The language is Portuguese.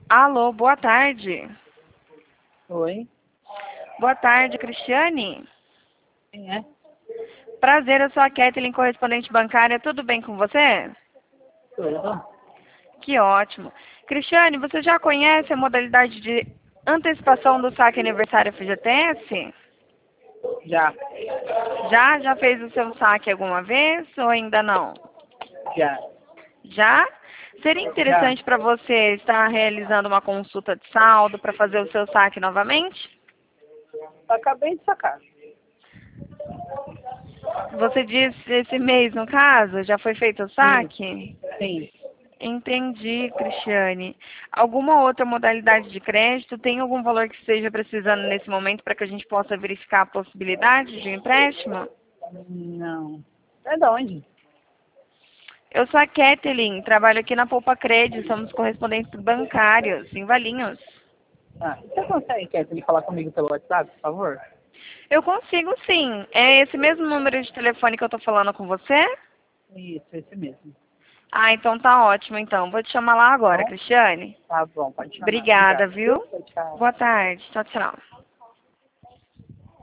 Alô, boa tarde. Oi, Boa tarde, Cristiane. quem é? Prazer, eu sou a Kathleen, correspondente bancária. Tudo bem com você? Tudo? Que ótimo. Cristiane, você já conhece a modalidade de antecipação do saque aniversário FGTS? Já, Já fez o seu saque alguma vez ou ainda não? já, Já? Seria já. interessante para você estar realizando uma consulta de saldo para fazer o seu saque novamente? Acabei de sacar. Você disse esse mês, no caso, já foi feito o Sim, saque? sim. Entendi, Cristiane. Alguma outra modalidade de crédito? Tem algum valor que esteja precisando nesse momento para que a gente possa verificar a possibilidade de um empréstimo? Não. É de onde? Eu sou a Kathleen, trabalho aqui na Poupa Cred, somos correspondentes bancários, em Valinhos. Ah, você consegue, Kathleen, falar comigo pelo WhatsApp, por favor? Eu consigo sim. É esse mesmo número de telefone que eu estou falando com você? Isso, esse mesmo. Ah, então tá ótimo então. Vou te chamar lá agora, Bom, Cristiane. tá bom, pode chamar. Obrigada, Obrigado, viu? viu? Tchau, tchau. Boa tarde. Tchau, tchau.